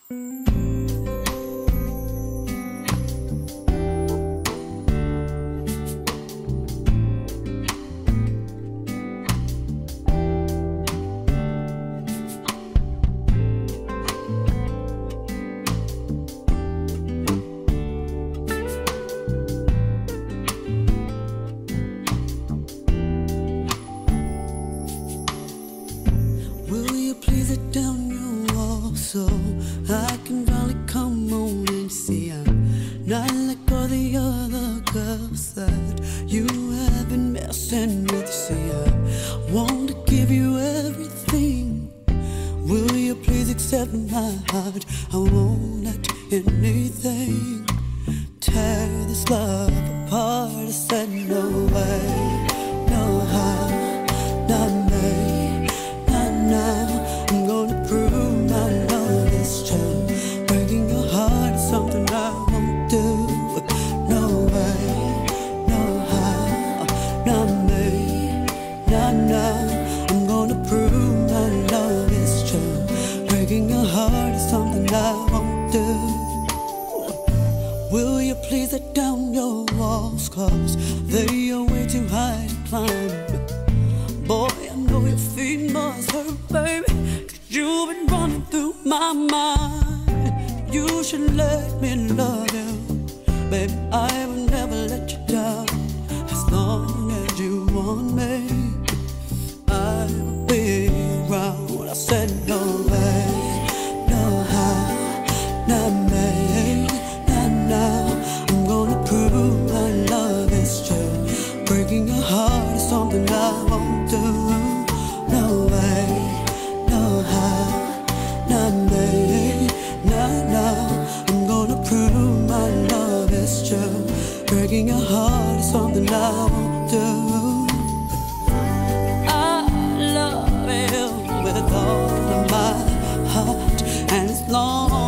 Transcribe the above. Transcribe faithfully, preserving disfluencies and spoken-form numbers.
Will you please let down your wall so I can finally come on and see I'm not like all the other girls that you have been messing with? See, I want to give you everything. Will you please accept my heart? I won't let anything tear this love apart. I said no way, no how, not me. Now I'm gonna prove my love is true. Breaking your heart is something I won't do. No way, no how, not me, not now. I'm gonna prove my love is true. Breaking your heart is something I won't do. Will you please let down your walls, cause they are way too high to climb. Boy, I know your feet must hurt, baby, cause you've been running through my mind. You should let me love you, baby, I will never let you down. As long as you want me, I will be around. I said no way, no how, not me, not now. I'm gonna prove my love is true. Breaking your heart is something I won't do. No way, no how, not me, not now. I'm gonna prove my love is true. Breaking your heart is something I won't do. I love you with all of my heart, and as long